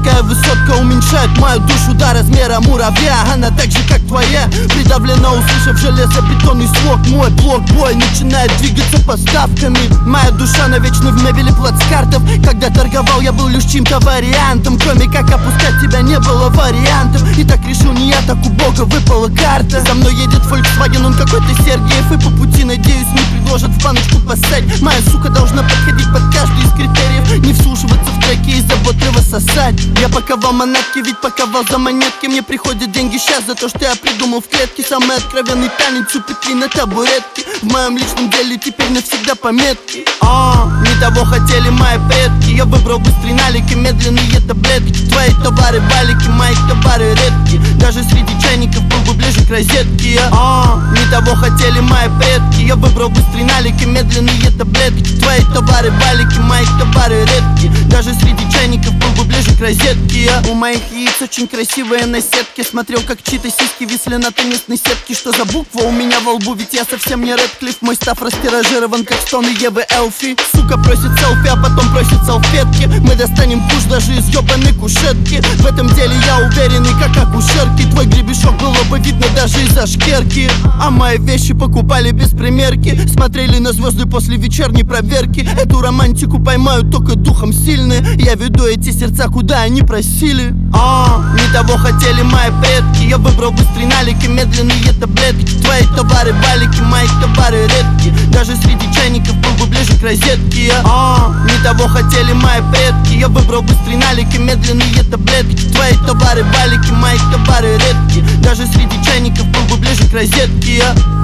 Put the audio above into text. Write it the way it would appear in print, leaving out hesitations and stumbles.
Низкая высотка уменьшает мою душу до размера муравья. Она так же, как твоя, придавлена, услышав железобетонный слог. Мой блок-бой начинает двигаться поставками. Моя душа навечно в мебели плацкартов. Когда торговал, я был лишь чьим-то вариантом. Кроме как опускать тебя не было вариантов. И так решил не я, так у Бога выпала карта. За мной едет Volkswagen, он какой-то Сергеев. И по пути, надеюсь, мне предложат в баночку посадь. Моя сука должна подходить под каждый из критериев. Не вслушиваться в треки и заботливо сосать. Я паковал манатки, ведь паковал за монетки. Мне приходят деньги сейчас за то, что я придумал в клетке. Самый откровенный танец у петли на табуретке. В моем личном деле теперь навсегда пометки. Не того хотели мои предки. Я выбрал быстрый налик и медленные таблетки. Твои товары валики, мои товары редки. Даже среди чайников был бы ближе к розетке. Не того хотели мои предки. Я выбрал быстрый налик и медленные таблетки. Твои товары валики, мои товары редки. Даже среди чайников был бы ближе к розетке. У моих яиц очень красивые наседки. Смотрел, как чьи-то сиськи висли на теннисной сетке. Что за буква у меня во лбу? Ведь я совсем не Рэдклифф. Мой став растиражирован, как стоны Евы Элфи. Сука просит селфи, а потом просит салфетки. Мы достанем куш даже из ёбаной кушетки. В этом деле я уверенный, как акушерки. Твой гребешок было бы видно даже из-за шкерки. А мои вещи покупали без примерки. Смотрели на звезды после вечерней проверки. Эту романтику поймают только духом сильные. Я веду эти сердца, куда они просили. Не того хотели мои предки. Я выбрал быстрый налик и медленные таблетки. Твои товары валики, мои товары редки. Даже среди чайников был бы ближе к розетке. Не того хотели мои предки. Я выбрал быстрый налик и медленные таблетки. Твои товары валики, мои товары редки. Даже среди чайников был бы ближе к розетке.